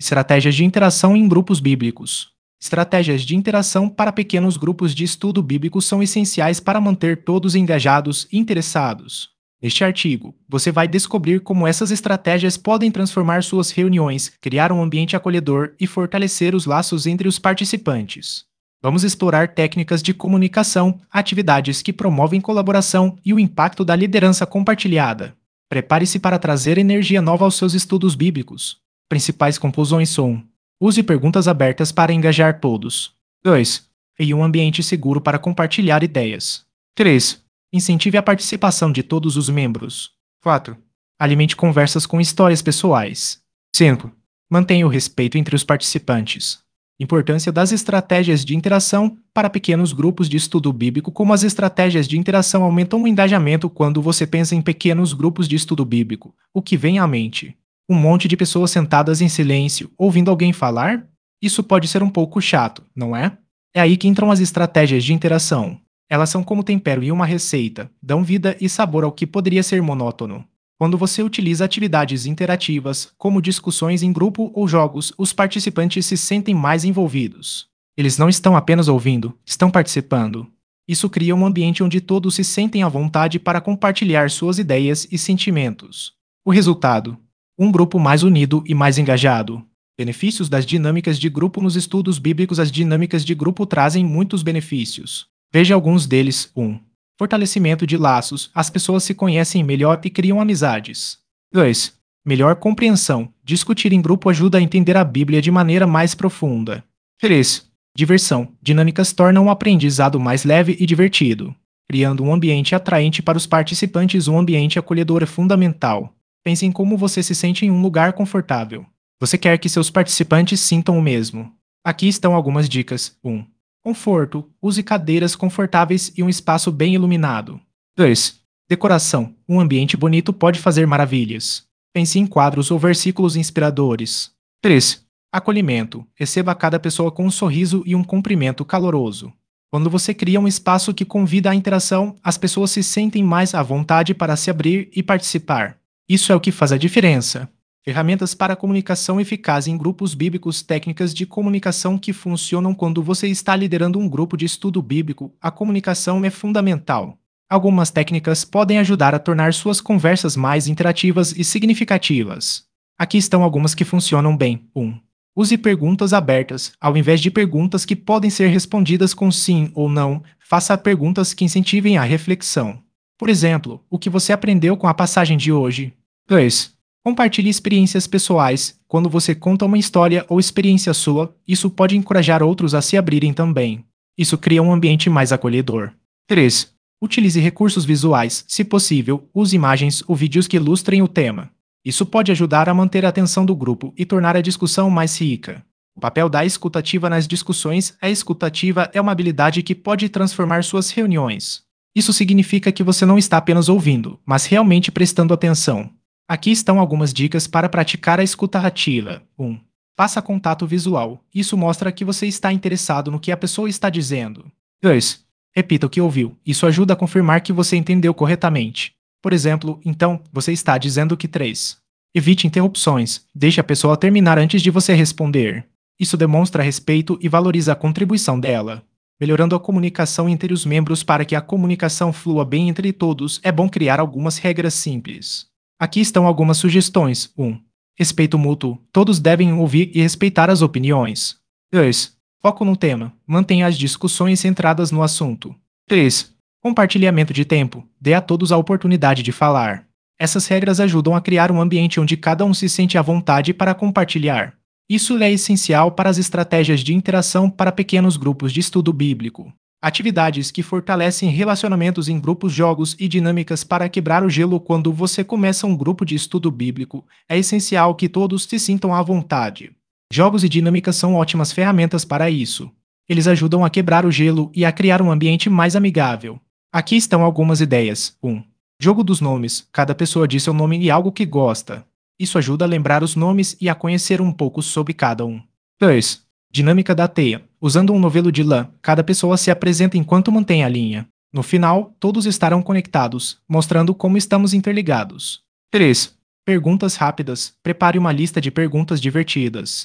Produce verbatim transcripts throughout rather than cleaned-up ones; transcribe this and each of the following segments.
Estratégias de interação em grupos bíblicos. Estratégias de interação para pequenos grupos de estudo bíblico são essenciais para manter todos engajados e interessados. Neste artigo, você vai descobrir como essas estratégias podem transformar suas reuniões, criar um ambiente acolhedor e fortalecer os laços entre os participantes. Vamos explorar técnicas de comunicação, atividades que promovem colaboração e o impacto da liderança compartilhada. Prepare-se para trazer energia nova aos seus estudos bíblicos. Principais conclusões são: use perguntas abertas para engajar todos. dois. Crie um ambiente seguro para compartilhar ideias. três. Incentive a participação de todos os membros. quatro. Alimente conversas com histórias pessoais. cinco. Mantenha o respeito entre os participantes. Importância das estratégias de interação para pequenos grupos de estudo bíblico. Como as estratégias de interação aumentam o engajamento quando você pensa em pequenos grupos de estudo bíblico? O que vem à mente? Um monte de pessoas sentadas em silêncio, ouvindo alguém falar? Isso pode ser um pouco chato, não é? É aí que entram as estratégias de interação. Elas são como tempero em uma receita, dão vida e sabor ao que poderia ser monótono. Quando você utiliza atividades interativas, como discussões em grupo ou jogos, os participantes se sentem mais envolvidos. Eles não estão apenas ouvindo, estão participando. Isso cria um ambiente onde todos se sentem à vontade para compartilhar suas ideias e sentimentos. O resultado: um grupo mais unido e mais engajado. Benefícios das dinâmicas de grupo nos estudos bíblicos. As dinâmicas de grupo trazem muitos benefícios. Veja alguns deles. um. Fortalecimento de laços. As pessoas se conhecem melhor e criam amizades. dois. Melhor compreensão. Discutir em grupo ajuda a entender a Bíblia de maneira mais profunda. três. Diversão. Dinâmicas tornam o aprendizado mais leve e divertido, criando um ambiente atraente para os participantes. Um ambiente acolhedor é fundamental. Pense em como você se sente em um lugar confortável. Você quer que seus participantes sintam o mesmo. Aqui estão algumas dicas. um. Conforto. Use cadeiras confortáveis e um espaço bem iluminado. dois. Decoração. Um ambiente bonito pode fazer maravilhas. Pense em quadros ou versículos inspiradores. três. Acolhimento. Receba cada pessoa com um sorriso e um cumprimento caloroso. Quando você cria um espaço que convida à interação, as pessoas se sentem mais à vontade para se abrir e participar. Isso é o que faz a diferença. Ferramentas para comunicação eficaz em grupos bíblicos. Técnicas de comunicação que funcionam quando você está liderando um grupo de estudo bíblico. A comunicação é fundamental. Algumas técnicas podem ajudar a tornar suas conversas mais interativas e significativas. Aqui estão algumas que funcionam bem. um. Use perguntas abertas. Ao invés de perguntas que podem ser respondidas com sim ou não, faça perguntas que incentivem a reflexão. Por exemplo, o que você aprendeu com a passagem de hoje? dois. Compartilhe experiências pessoais. Quando você conta uma história ou experiência sua, isso pode encorajar outros a se abrirem também. Isso cria um ambiente mais acolhedor. três. Utilize recursos visuais. Se possível, use imagens ou vídeos que ilustrem o tema. Isso pode ajudar a manter a atenção do grupo e tornar a discussão mais rica. O papel da escutativa nas discussões. A escutativa é uma habilidade que pode transformar suas reuniões. Isso significa que você não está apenas ouvindo, mas realmente prestando atenção. Aqui estão algumas dicas para praticar a escuta ativa. um. Faça contato visual. Isso mostra que você está interessado no que a pessoa está dizendo. dois. Repita o que ouviu. Isso ajuda a confirmar que você entendeu corretamente. Por exemplo, então, você está dizendo que três. Evite interrupções. Deixe a pessoa terminar antes de você responder. Isso demonstra respeito e valoriza a contribuição dela. Melhorando a comunicação entre os membros. Para que a comunicação flua bem entre todos, é bom criar algumas regras simples. Aqui estão algumas sugestões. um. Respeito mútuo. Todos devem ouvir e respeitar as opiniões. dois. Foco no tema. Mantenha as discussões centradas no assunto. três. Compartilhamento de tempo. Dê a todos a oportunidade de falar. Essas regras ajudam a criar um ambiente onde cada um se sente à vontade para compartilhar. Isso é essencial para as estratégias de interação para pequenos grupos de estudo bíblico. Atividades que fortalecem relacionamentos em grupos. Jogos e dinâmicas para quebrar o gelo. Quando você começa um grupo de estudo bíblico, é essencial que todos se sintam à vontade. Jogos e dinâmicas são ótimas ferramentas para isso. Eles ajudam a quebrar o gelo e a criar um ambiente mais amigável. Aqui estão algumas ideias. um. Jogo dos nomes. Cada pessoa diz seu nome e algo que gosta. Isso ajuda a lembrar os nomes e a conhecer um pouco sobre cada um. dois. Dinâmica da teia. Usando um novelo de lã, cada pessoa se apresenta enquanto mantém a linha. No final, todos estarão conectados, mostrando como estamos interligados. três. Perguntas rápidas. Prepare uma lista de perguntas divertidas.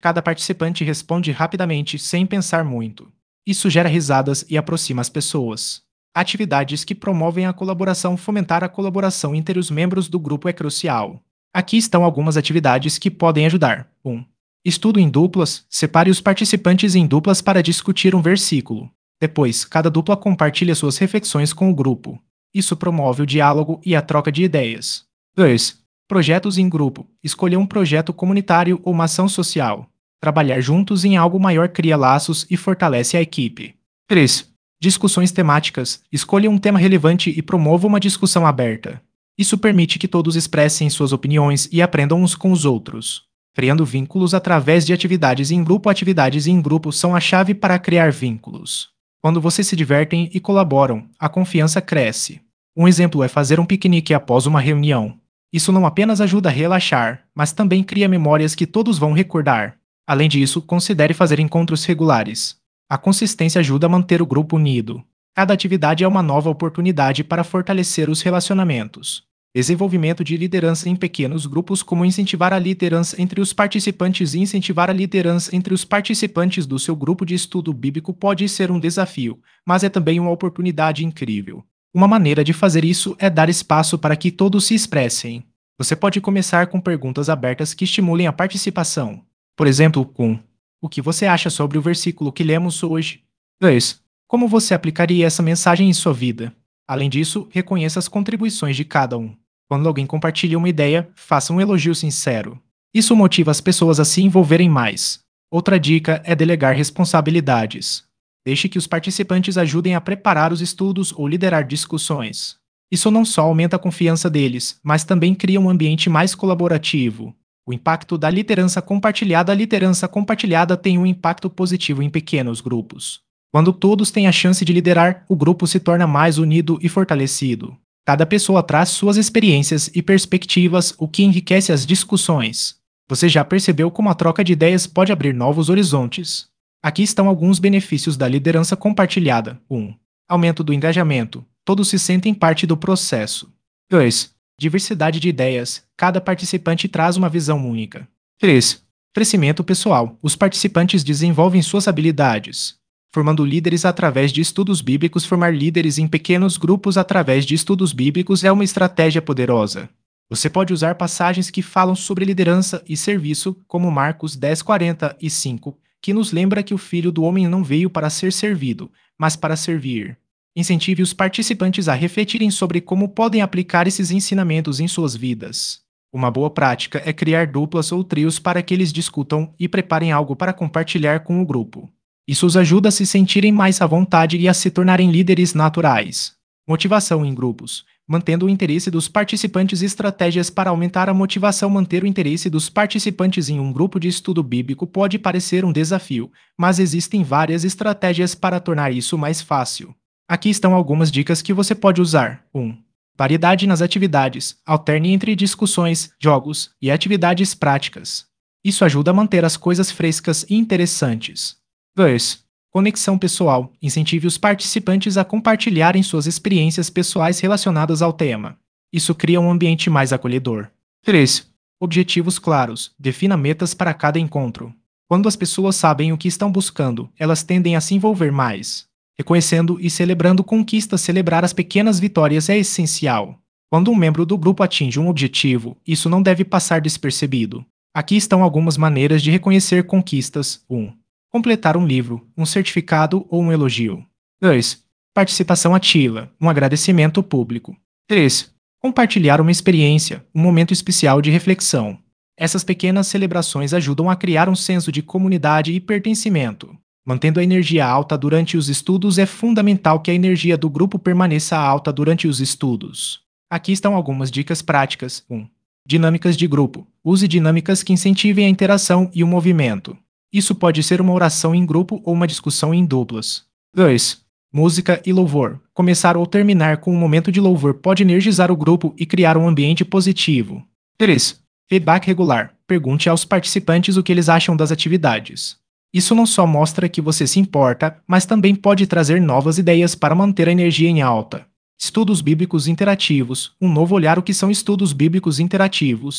Cada participante responde rapidamente, sem pensar muito. Isso gera risadas e aproxima as pessoas. Atividades que promovem a colaboração. Fomentar a colaboração entre os membros do grupo é crucial. Aqui estão algumas atividades que podem ajudar. um. Estudo em duplas. Separe os participantes em duplas para discutir um versículo. Depois, cada dupla compartilha suas reflexões com o grupo. Isso promove o diálogo e a troca de ideias. dois. Projetos em grupo. Escolha um projeto comunitário ou uma ação social. Trabalhar juntos em algo maior cria laços e fortalece a equipe. três. Discussões temáticas. Escolha um tema relevante e promova uma discussão aberta. Isso permite que todos expressem suas opiniões e aprendam uns com os outros. Criando vínculos através de atividades em grupo. Atividades em grupo são a chave para criar vínculos. Quando vocês se divertem e colaboram, a confiança cresce. Um exemplo é fazer um piquenique após uma reunião. Isso não apenas ajuda a relaxar, mas também cria memórias que todos vão recordar. Além disso, considere fazer encontros regulares. A consistência ajuda a manter o grupo unido. Cada atividade é uma nova oportunidade para fortalecer os relacionamentos. Desenvolvimento de liderança em pequenos grupos. Como incentivar a liderança entre os participantes. Incentivar a liderança entre os participantes do seu grupo de estudo bíblico pode ser um desafio, mas é também uma oportunidade incrível. Uma maneira de fazer isso é dar espaço para que todos se expressem. Você pode começar com perguntas abertas que estimulem a participação. Por exemplo, com: o que você acha sobre o versículo que lemos hoje? dois. Como você aplicaria essa mensagem em sua vida? Além disso, reconheça as contribuições de cada um. Quando alguém compartilha uma ideia, faça um elogio sincero. Isso motiva as pessoas a se envolverem mais. Outra dica é delegar responsabilidades. Deixe que os participantes ajudem a preparar os estudos ou liderar discussões. Isso não só aumenta a confiança deles, mas também cria um ambiente mais colaborativo. O impacto da liderança compartilhada. A liderança compartilhada tem um impacto positivo em pequenos grupos. Quando todos têm a chance de liderar, o grupo se torna mais unido e fortalecido. Cada pessoa traz suas experiências e perspectivas, o que enriquece as discussões. Você já percebeu como a troca de ideias pode abrir novos horizontes? Aqui estão alguns benefícios da liderança compartilhada. um. Aumento do engajamento. Todos se sentem parte do processo. dois. Diversidade de ideias. Cada participante traz uma visão única. três. Crescimento pessoal. Os participantes desenvolvem suas habilidades. Formando líderes através de estudos bíblicos. Formar líderes em pequenos grupos através de estudos bíblicos é uma estratégia poderosa. Você pode usar passagens que falam sobre liderança e serviço, como Marcos dez, quarenta e cinco, que nos lembra que o Filho do Homem não veio para ser servido, mas para servir. Incentive os participantes a refletirem sobre como podem aplicar esses ensinamentos em suas vidas. Uma boa prática é criar duplas ou trios para que eles discutam e preparem algo para compartilhar com o grupo. Isso os ajuda a se sentirem mais à vontade e a se tornarem líderes naturais. Motivação em grupos. Mantendo o interesse dos participantes. Estratégias para aumentar a motivação. Manter o interesse dos participantes em um grupo de estudo bíblico pode parecer um desafio, mas existem várias estratégias para tornar isso mais fácil. Aqui estão algumas dicas que você pode usar. um. Variedade nas atividades. Alterne entre discussões, jogos e atividades práticas. Isso ajuda a manter as coisas frescas e interessantes. dois. Conexão pessoal. Incentive os participantes a compartilharem suas experiências pessoais relacionadas ao tema. Isso cria um ambiente mais acolhedor. três. Objetivos claros. Defina metas para cada encontro. Quando as pessoas sabem o que estão buscando, elas tendem a se envolver mais. Reconhecendo e celebrando conquistas. Celebrar as pequenas vitórias é essencial. Quando um membro do grupo atinge um objetivo, isso não deve passar despercebido. Aqui estão algumas maneiras de reconhecer conquistas. um. Completar um livro, um certificado ou um elogio. dois. Participação ativa, um agradecimento público. três. Compartilhar uma experiência, um momento especial de reflexão. Essas pequenas celebrações ajudam a criar um senso de comunidade e pertencimento. Mantendo a energia alta durante os estudos. É fundamental que a energia do grupo permaneça alta durante os estudos. Aqui estão algumas dicas práticas. um. Dinâmicas de grupo. Use dinâmicas que incentivem a interação e o movimento. Isso pode ser uma oração em grupo ou uma discussão em duplas. dois. Música e louvor. Começar ou terminar com um momento de louvor pode energizar o grupo e criar um ambiente positivo. três. Feedback regular. Pergunte aos participantes o que eles acham das atividades. Isso não só mostra que você se importa, mas também pode trazer novas ideias para manter a energia em alta. Estudos bíblicos interativos. Um novo olhar. O que são estudos bíblicos interativos?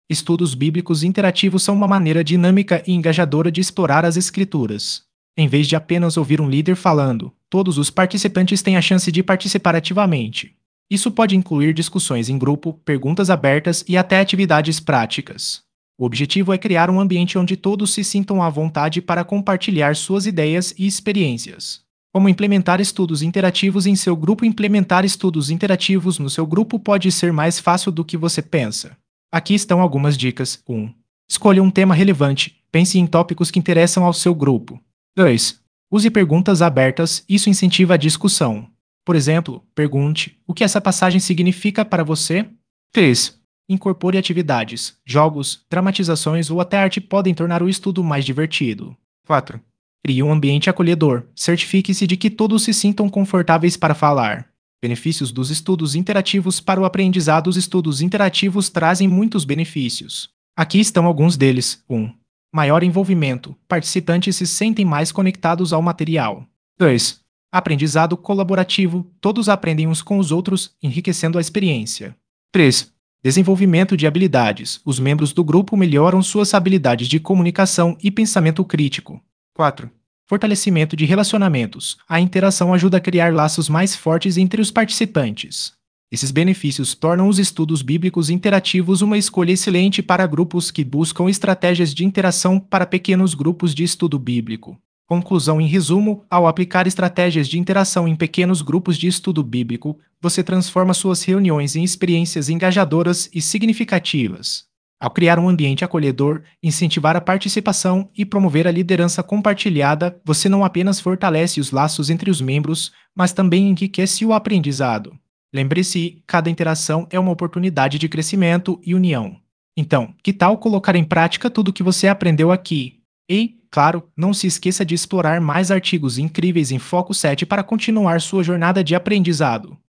Estudos bíblicos interativos são uma maneira dinâmica e engajadora de explorar as Escrituras. Em vez de apenas ouvir um líder falando, todos os participantes têm a chance de participar ativamente. Isso pode incluir discussões em grupo, perguntas abertas e até atividades práticas. O objetivo é criar um ambiente onde todos se sintam à vontade para compartilhar suas ideias e experiências. Como implementar estudos interativos em seu grupo? Implementar estudos interativos no seu grupo pode ser mais fácil do que você pensa. Aqui estão algumas dicas. um. Escolha um tema relevante. Pense em tópicos que interessam ao seu grupo. dois. Use perguntas abertas. Isso incentiva a discussão. Por exemplo, pergunte: o que essa passagem significa para você? três. Incorpore atividades. Jogos, dramatizações ou até arte podem tornar o estudo mais divertido. quatro. Crie um ambiente acolhedor. Certifique-se de que todos se sintam confortáveis para falar. Benefícios dos estudos interativos para o aprendizado. Os estudos interativos trazem muitos benefícios. Aqui estão alguns deles. um. Maior envolvimento. Participantes se sentem mais conectados ao material. dois. Aprendizado colaborativo. Todos aprendem uns com os outros, enriquecendo a experiência. três. Desenvolvimento de habilidades. Os membros do grupo melhoram suas habilidades de comunicação e pensamento crítico. quatro. Fortalecimento de relacionamentos. A interação ajuda a criar laços mais fortes entre os participantes. Esses benefícios tornam os estudos bíblicos interativos uma escolha excelente para grupos que buscam estratégias de interação para pequenos grupos de estudo bíblico. Conclusão: em resumo, ao aplicar estratégias de interação em pequenos grupos de estudo bíblico, você transforma suas reuniões em experiências engajadoras e significativas. Ao criar um ambiente acolhedor, incentivar a participação e promover a liderança compartilhada, você não apenas fortalece os laços entre os membros, mas também enriquece o aprendizado. Lembre-se, cada interação é uma oportunidade de crescimento e união. Então, que tal colocar em prática tudo o que você aprendeu aqui? E, claro, não se esqueça de explorar mais artigos incríveis em Foco sete para continuar sua jornada de aprendizado.